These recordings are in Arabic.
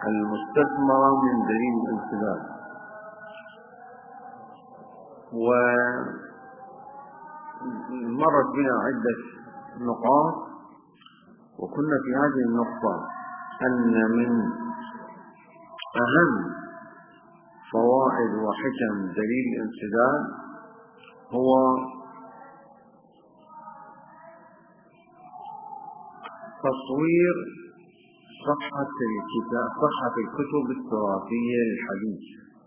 المستثمرة من دليل الانسداد. ومرت بنا عدة نقاط، وكنا في هذه النقطة أن من أهم فوائد وحكم دليل الانسداد هو تصوير صحة الكتب التراثية للحديث،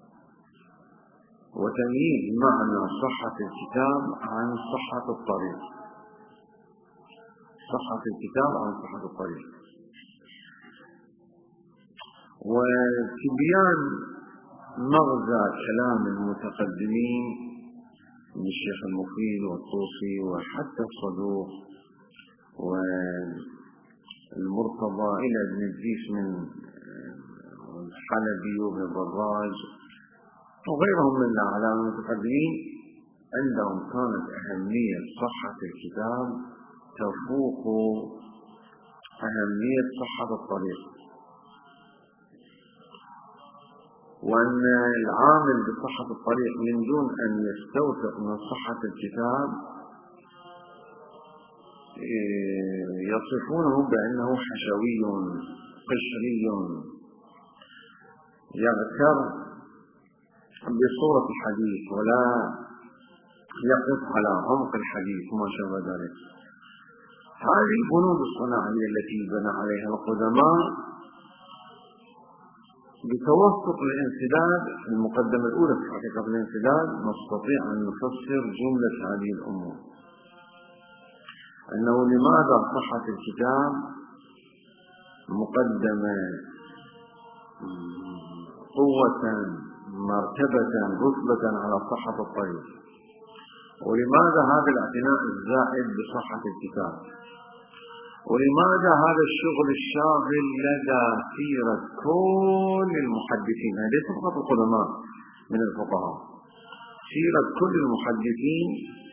وتمييز معنى صحة الكتاب عن صحة الطريق. صحة الكتاب عن صحة الطريق. وتبيان مغزى كلام المتقدمين من الشيخ المفيد والطوسي وحتى الصدوق والمرتضى إلى ابن الجيش من الحلبي وابن الدراج وغيرهم من الأعلام المتقدمين، عندهم كانت أهمية صحة الكتاب تفوق أهمية صحة الطريق، وأن العامل بصحة الطريق من دون أن يستوثق من صحة الكتاب يصفونه بأنه حشوي قشري يغتر بصورة الحديث ولا يقف على عمق الحديث وما شابه ذلك. هذه البنود الصناعية التي بنى عليها القدماء بتوسط الانسداد، المقدمة الأولى في حقيقة الانسداد، نستطيع أن نفسر جملة هذه الأمور، أنه لماذا صحة الكتاب مقدمة قوة مرتبة رتبة على صحة الطريق، ولماذا هذا الاعتناء الزائد بصحة الكتاب، ولماذا هذا الشغل الشاغل لدى سيرة كل المحدثين، ليس فقط القدماء من الفقهاء، سيرة كل المحدثين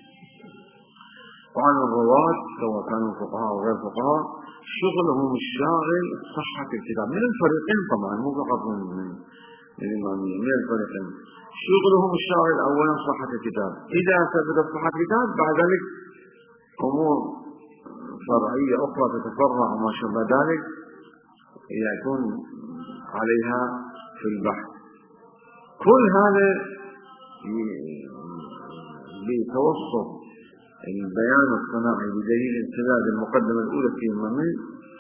وعن الرواة سواء كانوا فقهاء أو غير فقهاء، شغلهم الشاغل صحة الكتاب من الفريقين طبعا، مو فقط من الإمامية، من الفريقين شغلهم الشاغل أولا صحة الكتاب. إذا ثبتت صحة الكتاب بعد ذلك أمور فرعية أخرى تتفرع وما شابه ذلك يكون عليها في البحث. كل هذا بتوسط البيان الصناعي بدليل انسداد المقدمة الأولى في الممل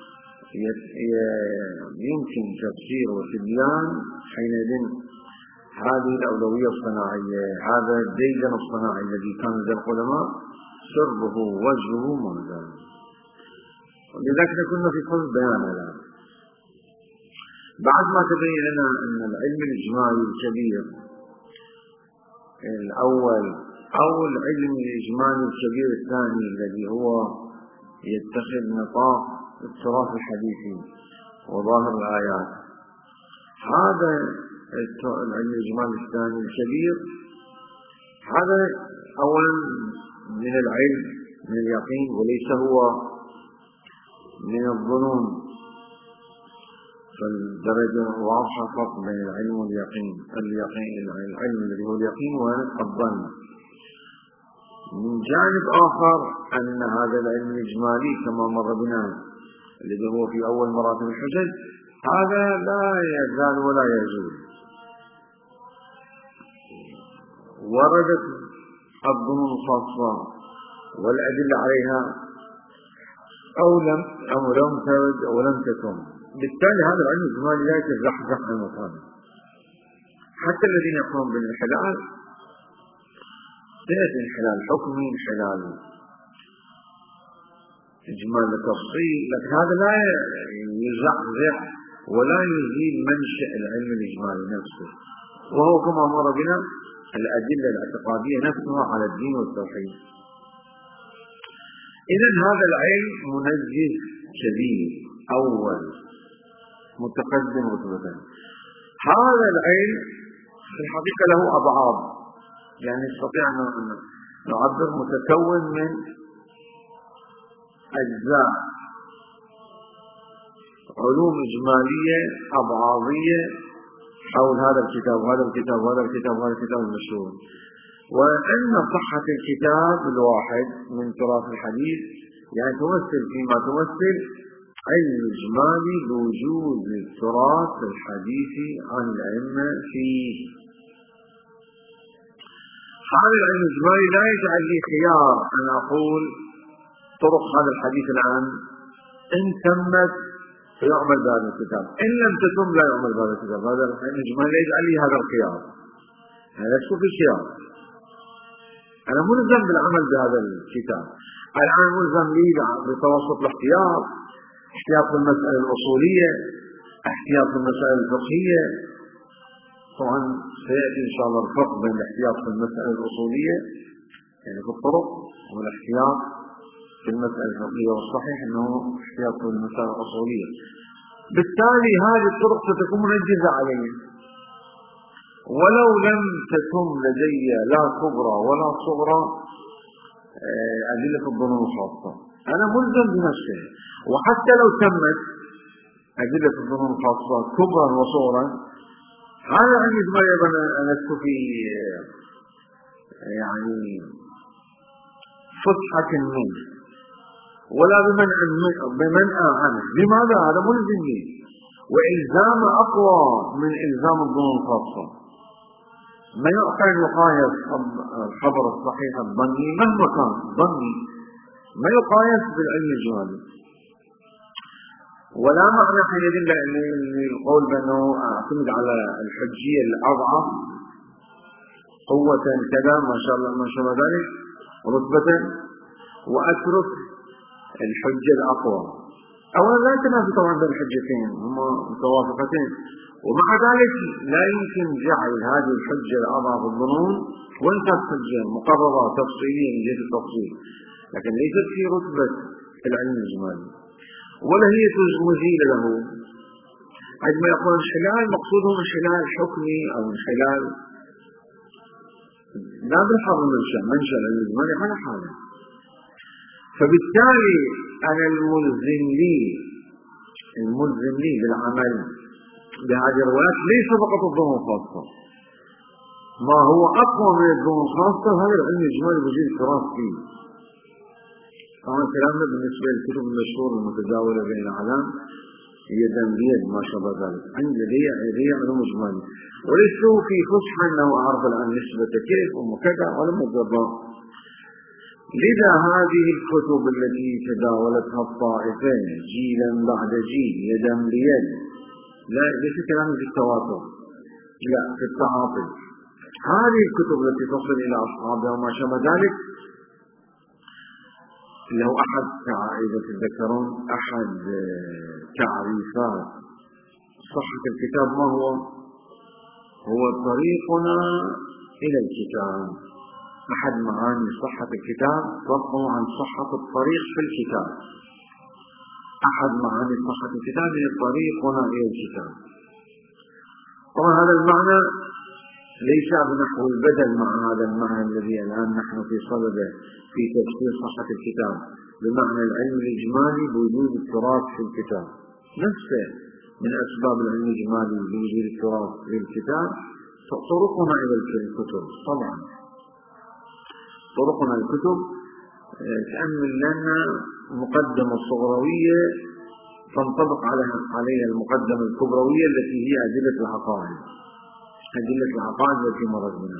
يمكن تفسير وتبيان حينئذ هذه الأولوية الصناعية، هذا الديدن الصناعي الذي كان لدى العلماء سربه وجهه منزل. ولذلك كنا في صلب بيان الآن بعد ما تبين لنا أن العلم الإجمالي الكبير الأول أو العلم الإجمالي الكبير الثاني الذي هو يتخذ نطاق التراث الحديثي وظاهر الآيات، هذا العلم الإجمالي الثاني الكبير هذا أولا من العلم من اليقين وليس هو من الظنون، فالدرجة واضحة فرق بين العلم واليقين. العلم الذي هو اليقين والظن. من جانب آخر أن هذا العلم الإجمالي كما مر بنا الذي هو في أول مراتب الحجج هذا لا يزال ولا يزول، وردت الظنون الخاصة والأدلة عليها أو لم ترد أو لم تكن، بالتالي هذا العلم الإجمالي لا يتزحزح عن مكانه. حتى الذين يقومون بالانحلال سيأتي انحلال حكمي، انحلال إجمال تفصيل، لكن هذا لا يزحزح ولا يزيل منشأ العلم الإجمالي نفسه، وهو كما مر بنا الأدلة الاعتقادية نفسها على الدين والتوحيد. إذن هذا العلم منجز كبير أول متقدم رتبة. هذا العلم في الحقيقة له أبعاد، يعني نستطيع أن نعبر متكون من أجزاء علوم إجمالية أبعاضية حول هذا الكتاب وهذا الكتاب وهذا الكتاب وهذا الكتاب المشهور. وأن صحة الكتاب الواحد من تراث الحديث يعني تمثل فيما تمثل علم إجمالي بوجود التراث الحديثي عن الأئمة فيه. هذا العلم الإجمالي لا يجعل لي خيار أن أقول طرق هذا الحديث الآن إن تمت فيعمل بهذا الكتاب، إن لم تتم لا يعمل بهذا الكتاب. هذا العلم الإجمالي لا يجعل لي هذا الخيار، هذا شو في خيار. أنا ملزم بالعمل بهذا الكتاب، الآن ملزم لي بتوسط الاحتياط، احتياط المسألة الأصولية، احتياط المسألة الفقهية. طبعا سيأتي إن شاء الله الفرق بين الاحتياط في المسألة الأصولية يعني في الطرق والاحتياط في المسألة الفقهية، والصحيح أنه احتياط في المسألة الأصولية. بالتالي هذه الطرق ستكون منجزة علي، ولو لم تتم لدي لا كبرى ولا صغرى أدلة الظنون الخاصة، أنا ملزم بنفسه. وحتى لو تمت أدلة الظنون الخاصة كبرى وصغرى، هذا عندي أيضا ألست في يعني فسحة منه ولا بمنع عنه. لماذا؟ هذا ملزم لي، وإلزام أقوى من إلزام الظنون الخاصة. ما يقع يقايس الخبر الصحيح الظني مهما كان ظني، ما يقايس بالعلم الإجمالي. ولا معنى حينئذ للقول بأنه أعتمد على الحجية الأضعف قوة كذا ما شاء الله ما شاء الله ذلك رتبة، وأترك الحجة الأقوى. أولا لا تنافي طبعا بين الحجتين، هما متوافقتين، ومع ذلك لا يمكن جعل هذه الحجة الأضعف الظنون وإن كانت حجة مقررة تفصيلية من جهة التفصيل، لكن ليست في رتبة العلم الإجمالي ولا هي مزيلة له. عندما يقول انحلال مقصوده انحلال حكمي أو انحلال لا بالحظ منشأ العلم الإجمالي على حاله. فبالتالي أنا الملزم لي بالعمل بهذه الروايات ليس فقط الظنون الخاصة، ما هو أقوى من الظنون الخاصة هذا العلم الإجمالي بوجود التراث فيه. طبعا كلامنا بالنسبة للكتب المشهورة المتداولة بين العالم هي دم بيد ما شابه ذلك، عندي لدي علوم إجمالي وليسوا في فصحى أنه أعرف الآن نسبة كيف وكذا ولم أجربها. لذا هذه الكتب التي تداولتها الطائفة جيلا بعد جيل يدا بيد، لا ليس كلام في التواتر، لا في التعاطي. هذه الكتب التي تصل إلى أصحابها وما شابه ذلك له أحد إذا تتذكرون أحد تعريفات صحة الكتاب ما هو طريقنا إلى الكتاب. أحد معاني صحة الكتاب فرقه عن صحة الطريق في الكتاب. أحد معاني صحة الكتاب هي طريقنا إلى الكتاب. طبعا هذا المعنى ليس بنحو البدل مع هذا المعنى الذي الآن نحن في صدده في تفسير صحة الكتاب بمعنى العلم الإجمالي بوجود التراث في الكتاب. نفسه من أسباب العلم الإجمالي بوجود التراث في الكتاب طرقنا إلى الكتب. طبعا طرقنا الكتب تأمل لنا مقدمة الصغروية تنطبق عليها المقدمة الكبروية التي هي أدلة العقائد التي مرت بنا.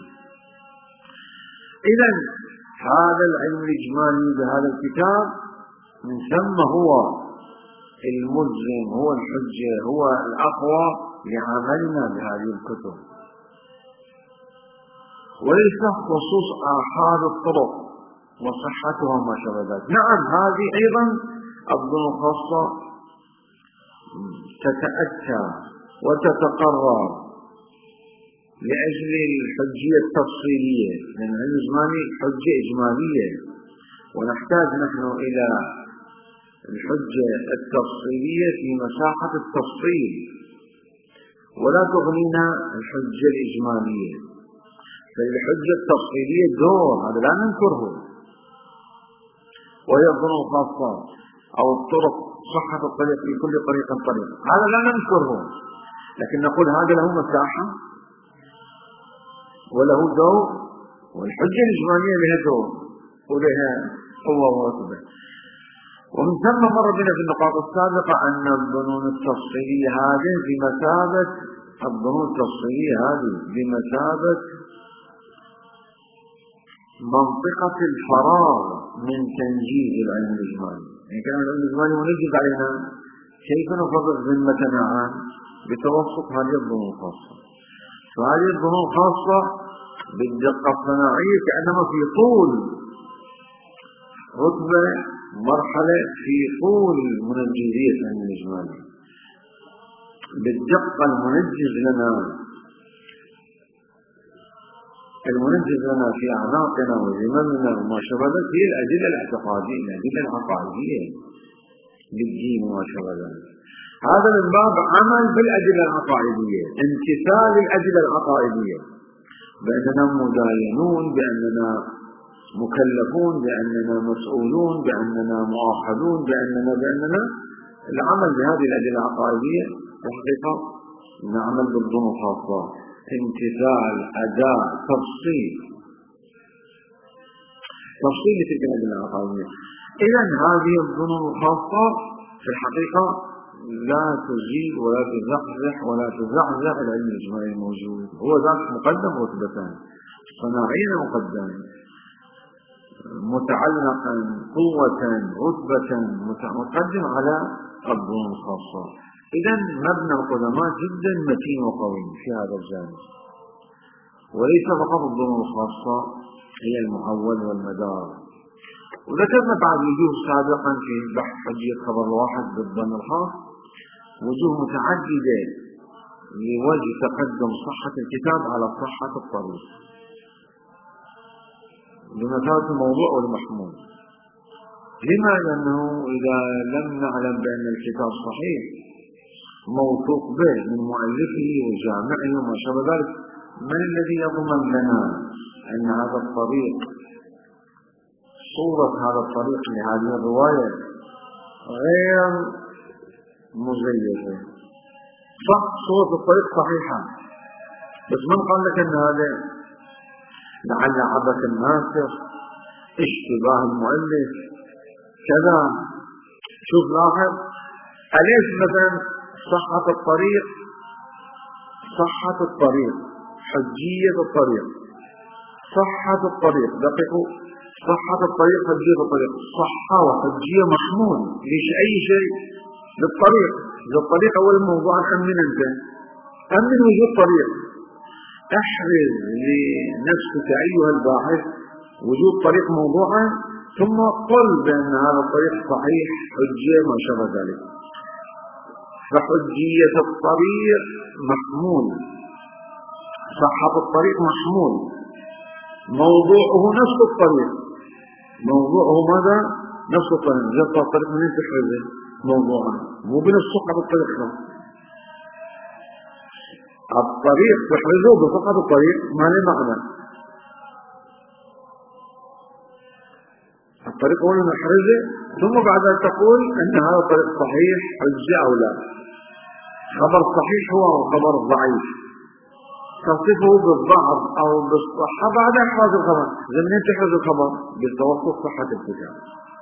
إذن هذا العلم الإجمالي بهذا الكتاب من ثم هو الملزم، هو الحجة، هو الأقوى لعملنا بهذه الكتب، وليس خصوص آحاد الطرق وصحتها ما شابه ذلك. نعم هذه أيضا الظنون الخاصة تتأتى وتتقرر لأجل الحجية التفصيلية، لأن العلم الإجمالي حجة إجمالية ونحتاج نحن إلى الحجة التفصيلية في مساحة التفصيل، ولا تغنينا الحجة الإجمالية. فالحجة التفصيلية دور هذا لا ننكره، وهي الظنون الخاصة أو الطرق صحة الطريق في كل طريق طريق، هذا لا ننكره، لكن نقول هذا له مساحة وله دور، والحجة الإجمالية لها دور ولها قوة ورتبة. ومن ثم مر بنا في النقاط السابقة أن الظنون التفصيلية هذه بمثابة منطقة الفراغ من تنجيز العلم الإجمالي. يعني كان العلم الإجمالي منجز علينا كيف نفرق ذمتنا عن بتوسط هذه الظنون الخاصة. فهذه الظنون الخاصة بالدقة الصناعية كأنما في طول رتبة مرحلة في طول منجزية العلم الإجمالي، بالدقة المنجز لنا في أعناقنا وزمامنا وما شابه ذلك هي الأدلة الاعتقادية، الأدلة العقائدية للدين وما شابه ذلك. هذا من باب عمل بالأدلة العقائدية، امتثال الأدلة العقائدية، بأننا مداينون، بأننا مكلفون، بأننا مسؤولون، بأننا مؤاخذون، بأننا العمل بهذه الأدلة العقائدية الحقيقة نعمل بالظنون الخاصة، امتثال، أداء، تفصيل لتلك الأدلة العقائدية. إذن هذه الظنون الخاصة في الحقيقة لا تزيد ولا تزعزع العلم الإجمالي الموجود، هو ذات مقدم رتبتان، صناعيا مقدم، متعلقا قوة رتبة مقدم على الظنون الخاصة. إذن مبنى القدماء جدا متين وقوي في هذا الجانب، وليس فقط الظنون الخاصة هي المعول والمدار. وذكرنا بعد وجوه سابقا في بحث حجية خبر الواحد بالظن الخاص، وجوه متعددة لوجه تقدم صحة الكتاب على صحة الطريق بمثابة الموضوع والمحمول. لما؟ لأنه إذا لم نعلم بأن الكتاب صحيح موثوق به من مؤلفه وجامعه وما شابه ذلك، من الذي يضمن لنا أن هذا الطريق، صورة هذا الطريق لهذه الرواية غير مزيفة؟ صح، صورة الطريق صحيحة، بس من قال لك أن هذا لعل عبث الناسخ، اشتباه المؤلف كذا؟ شوف لاحظ، أليس مثلا صحة الطريق، حجية الطريق، صحة الطريق، دقيقوا، صحة الطريق، حجية الطريق، صحة وحجية محمول ليش أي شيء للطريق. إذا الطريق أول موضوع أمن أنت، أمن وجود طريق، احرز لنفسك أيها الباحث وجود طريق موضوعا، ثم قل بأن هذا الطريق صحيح حجية ما شابه ذلك. فحجية الطريق محمول، صحة الطريق محمول، موضوعه نفس الطريق، موضوعه ماذا؟ نفس الطريق. جبت الطريق من تحرزه موضوعا، مو بنفس صحة الطريق، الطريق تحرزه بصحة الطريق ما له معنى. الطريق هو نحرزه، ثم بعد ذلك تقول أن هذا الطريق صحيح حجة أو لا. خبر صحيح هو خبر ضعيف، تصفه بالضعف أو بالصحة بعد إحراز الخبر. لمن تحرز الخبر؟ بالتوسط صحة الكتاب.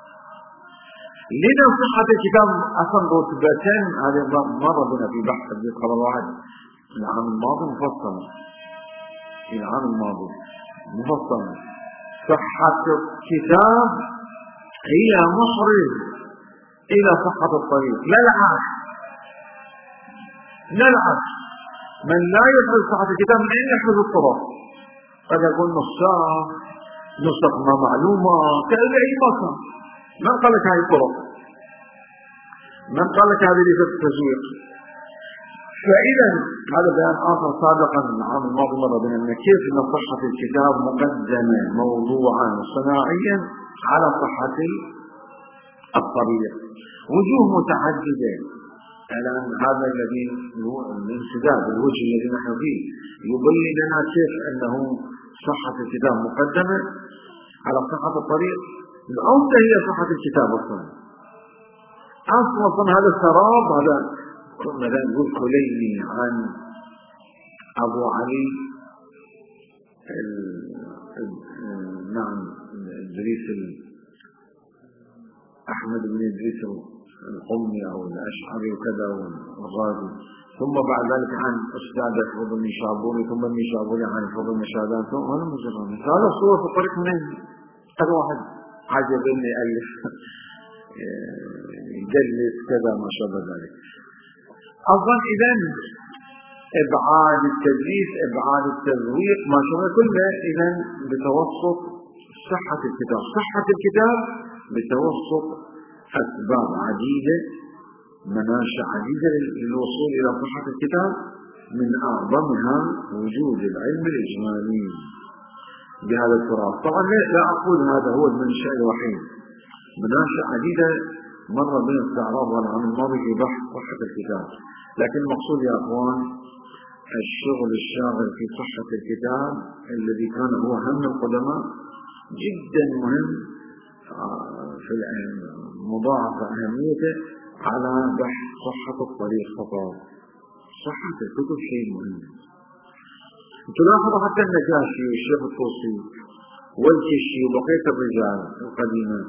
لذا صحة الكتاب أصلا رتبتين، هذه مر بنا في بحث خبر واحد العام الماضي مفصلا، في العام الماضي مفصلا. صحة الكتاب هي محرز إلى صحة الطريق، لا العكس. من لا يحرز صحة الكتاب من أين يحرز الطرق؟ قد يكون نسخ ما معلومة كأي أي مكان. من قال لك هذه الطرق؟ من قال لك هذه ليست التسويق؟ فإذا هذا بيان آخر سابقا العام الماضي مر بنا أن كيف أن صحة الكتاب مقدمة موضوعا صناعيا على صحة الطريق. وجوه متعددة. الآن هذا الذي هو الانسداد الوجه الذي نحن فيه يبين لنا كيف أنه صحة الكتاب مقدمة على صحة الطريق. الأولى هي صحة الكتاب أصلا، أصلا هذا السراب هذا مثلا نقول كليني عن أبو علي نعم إدريس أحمد بن إدريس القمي أو الأشعري وكذا والرازي، ثم بعد ذلك عن أستاذ الفضل النشابوري، ثم النشابوري عن الفضل النشابان، ثم هذا مجرد هذا الصور في الطريق منين؟ هذا واحد عجب إني ألف يجلس كذا ما شابه ذلك. أظن إذن إبعاد التدليس، إبعاد التزويق، ما شابه كله إذن بتوسط صحة الكتاب. صحة الكتاب بتوسط أسباب عديدة، مناشئ عديدة للوصول إلى صحة الكتاب، من أعظمها وجود العلم الإجمالي بهذا التراث. طبعا لا أقول هذا هو المنشأ الوحيد، مناشئ عديدة مر بنا استعراضها العام الماضي في بحث صحة الكتاب، لكن المقصود يا أخوان الشغل الشاغل في صحة الكتاب الذي كان هو هم القدماء جدا مهم في مضاعف أهميته على بحث صحة الطريق فقط. صحة الكتب شيء مهم. تلاحظ حتى النجاشي والشيخ الطوسي والكشي وبقية الرجال القديمة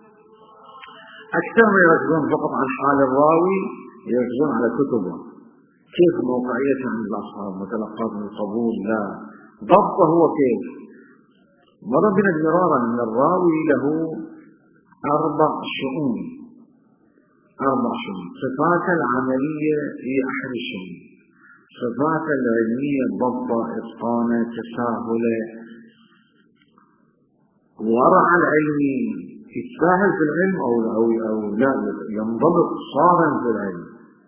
أكثر ما يركزون فقط عن حال الراوي، يركزون على كتبه كيف موقعيته عند الأصحاب، متلقات من القبول، لا ضبطه هو كيف. مر بنا مرارا أن الراوي له 4 شؤون، 4 شؤون: صفات العملية هي أحد الشؤون، صفات العلمية ضبط إتقان تساهل، ورع العلمي يتساهل في العلم أو لا ينضبط صارا في العلم.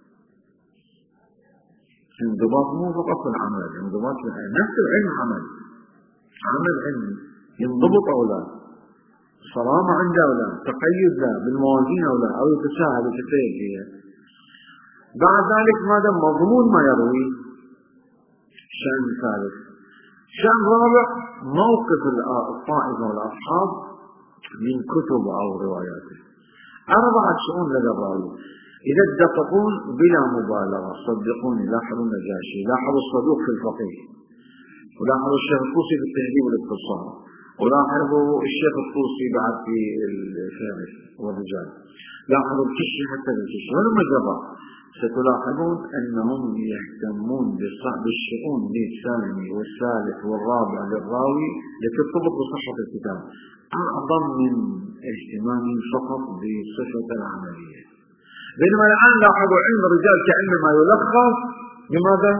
انضباط مو فقط في العمل، انضباط في العلم، نفس العلم عمل علمي ينضبط أو لا، صرامة عنده أو لا، تقيد لا بالموازين أو لا، أو يتساهل وتتيج فيها. بعد ذلك ماذا مضمون ما يروي، شأن ثالث. شأن رابع موقف الطائفة والأصحاب من كتب أو رواياته. 4 شؤون لدى الراوي إذا تدققون بلا مبالغة. صدقوني، لاحظوا النجاشي، لاحظوا الصدوق في الفقيه، ولاحظوا الشيخ الطوسي في التهذيب والاختصار، ولاحظوا الشيخ الطوسي بعد في الفارس والرجال، لاحظوا الكشي حتى بالكشي. ولما جرى ستلاحظون أنهم يهتمون بالشؤون الثاني والثالث والرابع للراوي لترتبط بصحة الكتاب أعظم من اهتمامهم فقط بصفة العملية. بينما الآن لاحظوا علم الرجال كعلم ما يلخص بماذا؟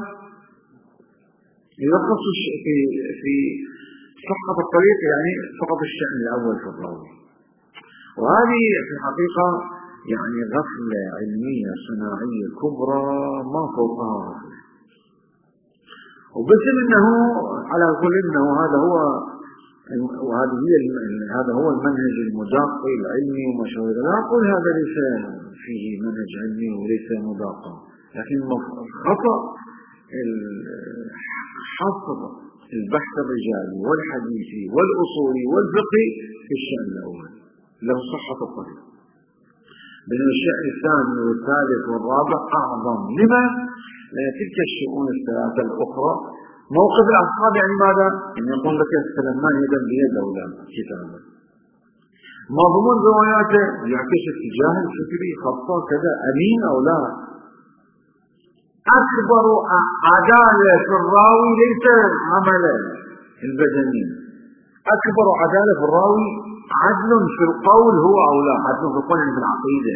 يلخص في صحة الطريق، يعني فقط الشأن الأول في الراوي. وهذه في الحقيقة يعني غفلة علمية صناعية كبرى ما فوقها غفلة. وبس انه على كل انه هذا هو هذا هو المنهج المداقي العلمي وما شابه. لا اقول هذا ليس فيه منهج علمي وليس مداقا، لكن خطأ حصر البحث الرجالي والحديثي والأصولي والفقهي في الشأن الأول له صحة الطريق، بينما الشأن الثاني والثالث والرابع أعظم. لما؟ لأن تلك الشؤون الثلاثة الأخرى موقف الأصحاب يعني ماذا؟ إن يقول لك سلمان يدا بيد أو لا كتابه، مضمون رواياته يعكس اتجاه الفكري خطة كذا، أمين أو لا. أكبر عدالة في الراوي ليس عمله البدني، أكبر عدالة في الراوي عدل في القول هو أو لا، عدل في القول في العقيدة،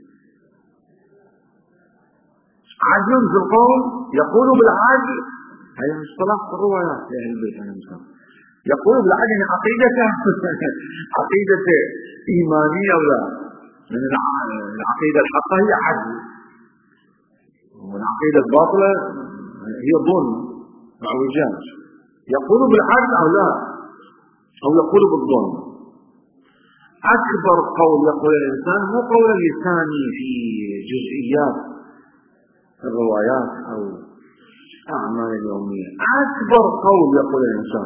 عدل في القول يقول بالعدل. هذا مصطلح في الروايات لأهل البيت المسلم، يقول بالعدل عقيدته عقيدته إيمانية أو لا، من العقيدة الحقة هي عدل، والعقيدة الباطلة هي ظلم وعوجاج. يقول بالعدل أو لا، أو يقول بالظلم. أكبر قول يقول الإنسان مو قول اللساني في جزئيات الروايات أو أعمال اليومية، أكبر قول يقول الإنسان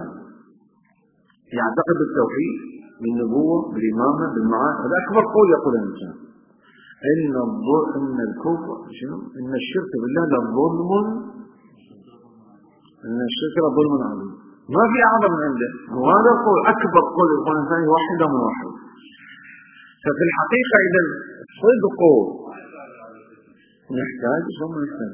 يعتقد بالتوحيد بالنبوة بالإمامة بالمعاد، هذا أكبر قول يقول الإنسان. إن الكفر شنو؟ إن الشرك بالله لظلم، إن الشرك لظلم عظيم، ما في أعظم من عنده، وهذا القول أكبر قول القرآن الثاني واحد من واحد. ففي الحقيقة إذا صدق نحتاج ثم نحتاج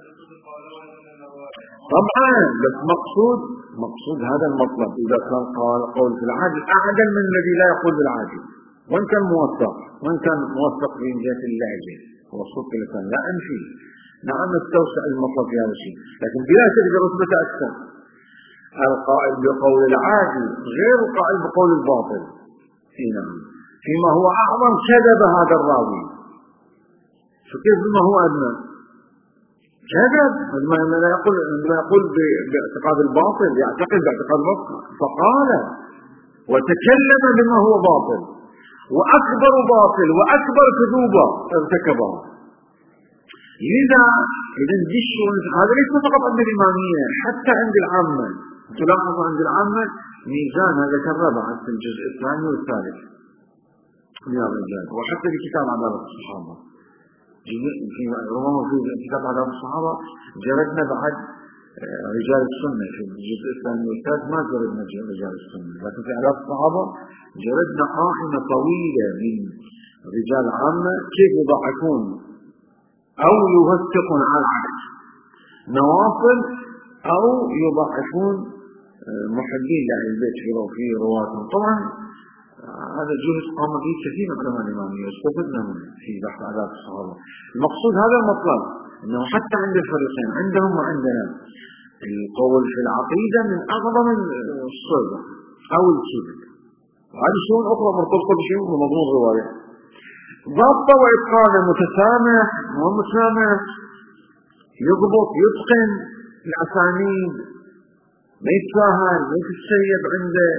طبعا، بس مقصود هذا المطلب. إذا كان قول في العاجل أعدل من الذي لا يقول بالعاجل، وإن كان موثق في جهة اللهجة والصدق لسان لا أنفي، نعم نستوسع المطلب في هذا الشيء، لكن بلا شك رتبة أكثر القائل بقول العاجل غير القائل بقول الباطل. نعم، فيما هو أعظم كذب هذا الراوي، فكيف بما هو أدنى كذب، لا يقول باعتقاد الباطل، يعتقد باعتقاد الباطل، فقال وتكلم بما هو باطل وأكبر باطل وأكبر كذوبة ارتكبها. لذا إذا هذا ليس فقط عند الإمامية، حتى عند العامة. تلاحظ عند العامة ميزان هذا كرر بعد في الجزء الثاني والثالث من الرجال، وحتى في كتاب عدالة الصحابة ربما في كتاب عدالة الصحابة جردنا بعد رجال السنة في الجزء الثاني والثالث، ما جردنا رجال السنة، لكن في عدالة الصحابة جردنا قائمة طويلة من رجال عامة كيف يضحكون أو يوثقون على العكس نوافل، أو يضحكون محبين لأهل البيت في رواتهم. طبعا هذا الجهد قام به كثير من علماء الإمامية واستفدنا منه في بحث عادات الصحابة. المقصود هذا المطلب، أنه حتى عند الفريقين عندهم وعندنا القول في العقيدة من أعظم الصدق أو الكذب، وهذه شؤون أخرى مرتبطة بشيء من مضمون الرواية. ضبط وإتقان متسامح ومتسامح، يضبط يتقن الأسانيد، ما يتساهل، ما يتسيب عنده،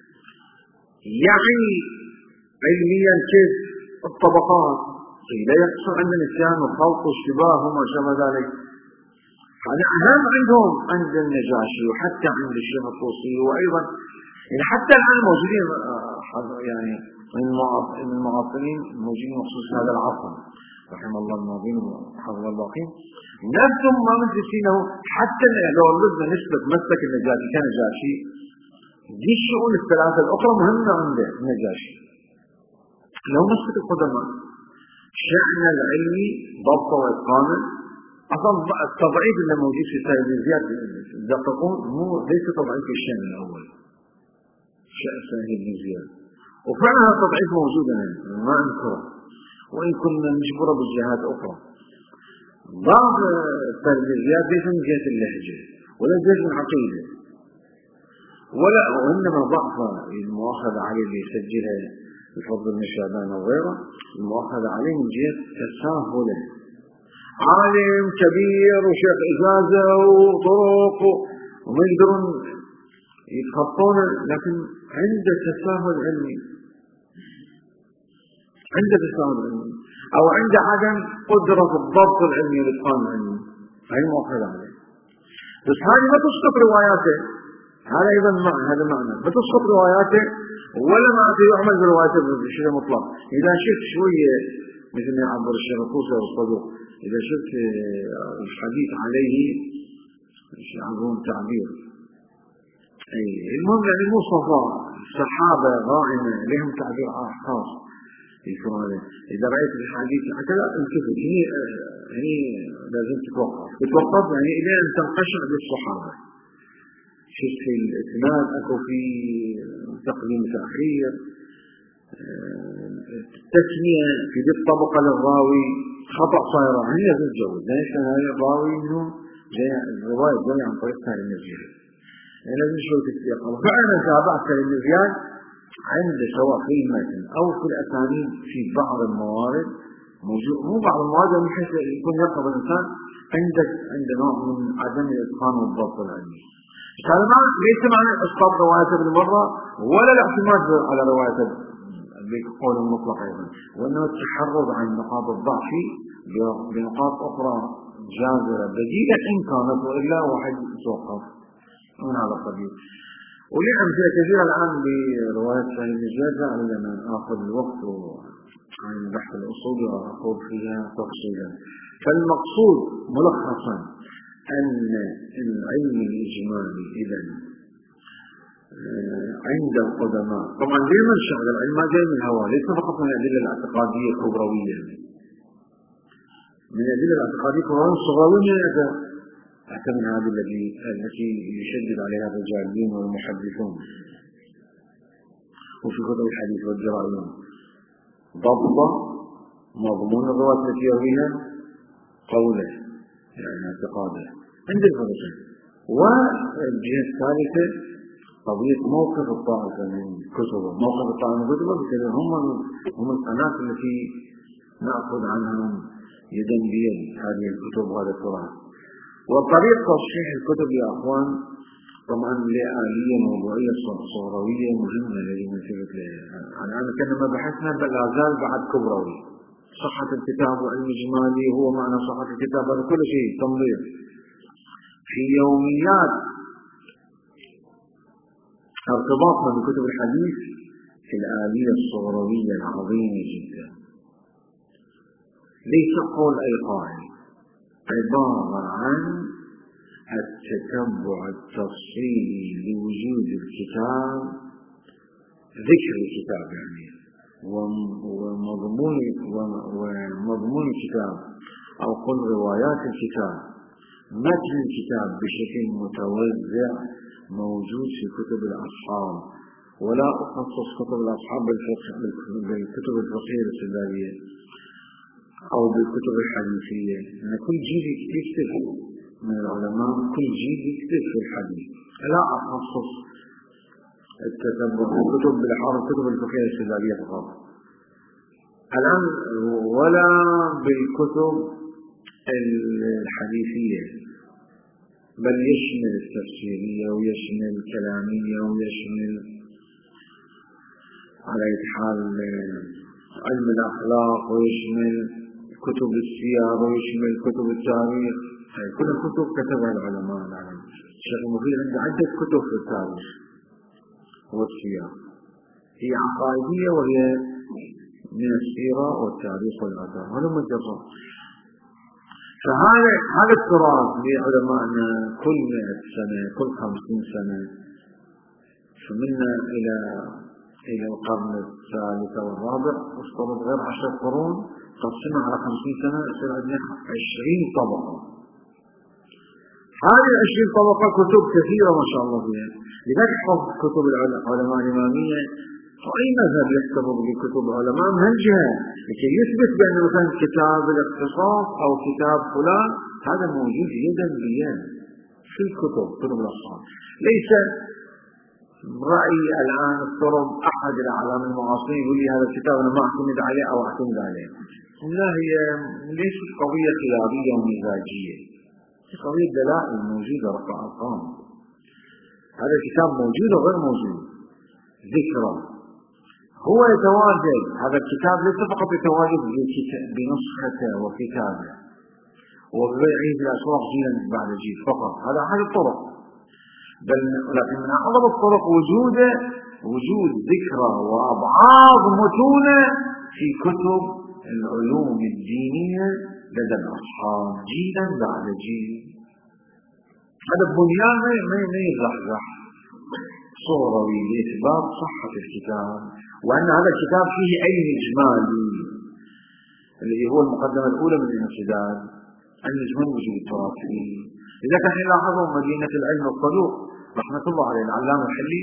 يعني علميا كيف الطبقات، لا يحصل عند النسيان وخلط واشتباه وما شابه ذلك. هذا أهم عندهم عند النجاشي وحتى عند الشيخ الطوسي، وأيضا يعني حتى الآن موجودين يعني من المعاصرين موجودين مخصوص هذا العصر رحم الله الماضين وحفظ الله الباقين، نفسهم ما مدرسينه. حتى لو ردنا نسبة مسلك النجاشي كنجاشي، دي الشؤون الثلاثة الأخرى مهمة عند النجاشي. لو مسلك القدماء شأن العلمي ضبط وإتقانه، أصلا التضعيف اللي موجود في سائر زياد دققون مو ليس تضعيف الشأن الأول، شأن سائر زياد، وفعلا هذا التضعيف موجود ما أنكره، وإن كنا نجبره بالجهات أخرى. بعض سائر زياد ليس من جهة اللهجة ولا جهة العقيدة، وإنما ضعف المؤاخذة عليه اللي يسجلها الفضل بن شعبان وغيره، المؤاخذة عليه من جهة تساهله، عالم كبير وشيخ إجازة وطرق وما يقدرون يتخطونه، لكن عنده تساهل علمي، أو عنده عدم قدرة في الضبط العلمي والإتقان العلمي، هاي المؤاخذة عليه. بس هذه ما تسقط رواياته، هذا أيضا هذا معنى ما تسقط رواياته، ولا ما يعمل بروايته بشيء مطلق. إذا شفت شوية مثل ما يعبر الشيخ الطوسي والصدوق، إذا شفت الحديث عليه يعبرون تعبير، المهم يعني مو صفاء الصحابة غائمة لهم تعبير خاص يكون. إذا رأيت الحديث هكذا انتبه، هني لازم تتوقف يعني إلى أن تنقشع بالصحابة. شفت الإسناد أكو في تقديم تأخير، التسمية في ذي الطبقة للراوي خطأ صايرة، هي لازم تتجوز ليش هاي الراوي منه جاي الرواية جاي عن طريق سهل بن زياد، يعني لازم شوية السياق. وفعلا تابعت سهل بن زياد عند سواء في المتن أو في الأسانيد في بعض الموارد موجود، مو بعض الموارد من حيث يكون يقرب الإنسان عند نوع من عدم الإتقان والضبط العلمي. هذا ليس معنى إسقاط روايته بالمرة ولا الاعتماد على روايته بقول المطلق أيضا، وإنما التحرز عن نقاط الضعف بنقاط أخرى جازرة بديلة إن كانت، وإلا واحد يتوقف من هذا القبيل. ولي أمثلة كثيرة الآن برواية سهل بن زياد، على أن آخذ الوقت عن البحث الأصولي وأخوض فيها تفصيلا. فالمقصود ملخصا أن العلم الإجمالي إذن عند القدماء طبعا دائما شغل العلم ما جاي من الهواء، ليس فقط من الأدلة الاعتقادية الكبروية، من الأدلة الاعتقادية الكبروية الصغروية حتى من هذه التي يشدد عليها الرجاليون والمحدثون وفي كتب الحديث والجرائم ضبط مضمون الرواية التي يرويها قوله يعني اعتقاده عند الفرقين. والجهة الثالثة قضية موقف الطائفة من كتبه، موقف الطائفة من كتبه بكذا هم القناة التي نأخذ عنهم يدا بيد هذه الكتب وهذا التراث. وطريقة تصحيح الكتب يا أخوان طبعا لآلية موضوعية صغروية مهمة الذي ننتبه لها. الآن كما بحثنا بل لا زال بعد كبروي، صحة الكتاب وعلم إجمالي هو معنى صحة الكتاب، هذا كل شيء تنظير في يوميات ارتباطنا بكتب الحديث في الآلية الصغروية العظيمة جدا. ليس قول أي قائل، عبارة عن التتبع التفصيلي لوجود الكتاب، ذكر الكتاب يعني ومضمون الكتاب أو قل روايات الكتاب، متن الكتاب بشكل متوزع موجود في كتب الأصحاب. ولا أخصص كتب الأصحاب بالكتب الفقهية الاستدلالية أو بالكتب الحديثية، أن كل جيل يكتب من العلماء، كل جيل يكتب في الحديث، لا أخصص التتبع الكتب بالحارة الكتب الفقهية الاستدلالية فقط الآن، ولا بالكتب الحديثية، بل يشمل التفسيرية ويشمل الكلامية ويشمل على حال علم الأخلاق ويشمل كتب السير ويشمل كتب التاريخ. كل الكتب كتبها العلماء العالم. الشيخ المفيد عنده عدة كتب في التاريخ والسير، هي عقائدية وهي من السيرة والتاريخ والآثار، هذا مجرد. فهذا التراث لعلمائنا كل 100 سنة كل 50 سنة فمنا إلى القرن الثالث والرابع وافترض غير 10 قرون قسمنا على 50 سنة يصير عندنا 20 طبقة. هذه 20 طبقة كتب كثيرة ما شاء الله فيها. لذلك حفظ كتب العلماء الإمامية أي مذهب يحتفظ بكتب العلماء من جهة لكي يثبت بأن مثلا كتاب الاختصاص أو كتاب فلان هذا موجود يدا بيد في الكتب كتب الأصحاب. ليس رأي الآن افترض أحد الأعلام المعاصرين يقول لي هذا الكتاب أنا ما أعتمد عليه أو أعتمد عليه. لا، هي ليست قضية خيارية ومزاجية، هي قضية دلائل موجودة رفع أرقام. هذا الكتاب موجود وغير موجود، ذكرى هو يتواجد. هذا الكتاب ليس فقط يتواجد بنسخته وكتابه وبيعه في الأسواق جيلا بعد جيل فقط، هذا أحد الطرق، بل لكن من أعظم الطرق وجود ذكرى وأبعاض متونة في كتب العلوم الدينية لدى الأصحاب جيلا بعد جيل. هذا البنيان ما يزحزح صغروي لإثبات صحة الكتاب وأن هذا الكتاب فيه علم إجمالي الذي هو المقدمة الأولى من الانسداد، علم إجمالي وجود التراث فيه. إذا كان لاحظوا مدينة العلم الصدوق رحمة الله عليه العلامة الحلي،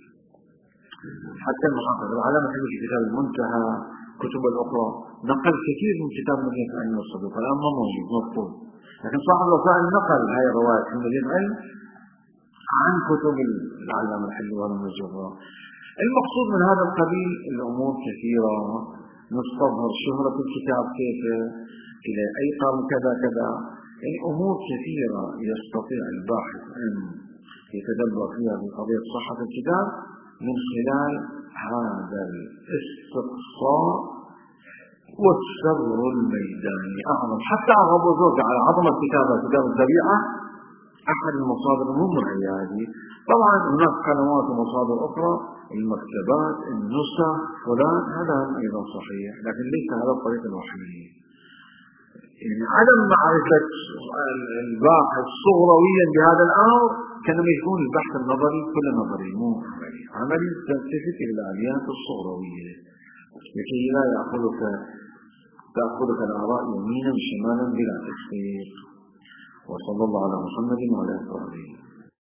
حتى المحقق العلامة الحلي في كتاب المنتهى كتب الأخرى نقل كثير من كتاب مدينة العلم الصدوق، الآن ما موجود مفقود، لكن صاحب الوسائل نقل هذه الروايات في مدينة العلم عن كتب العلامة الحلي وهذا الجراح. المقصود من هذا القبيل الأمور كثيرة نستظهر شهرة الكتاب كيف إلى أي قرن كذا كذا، يعني أمور كثيرة يستطيع الباحث أن يتدبر فيها في قضية صحة الكتاب من خلال هذا الاستقصاء والسبر الميداني. أعظم حتى أغضب زوجة على عظمة كتاب الزبيعة أحد المصادر المهمة هذه. طبعا هناك قنوات ومصادر أخرى المكتبات، النسخ، فلان، هذا أيضا صحيح، لكن ليس هذا الطريق الوحيد. يعني عدم معرفة الباحث صغرويا بهذا الأمر كانما يكون البحث النظري كل نظري مو عملي. عملي تلتفت إلى العمليات الصغروية لكي لا تأخذك الآراء يمينا شمالا بلا تشقيق. وصلى الله على محمد وعلى آله.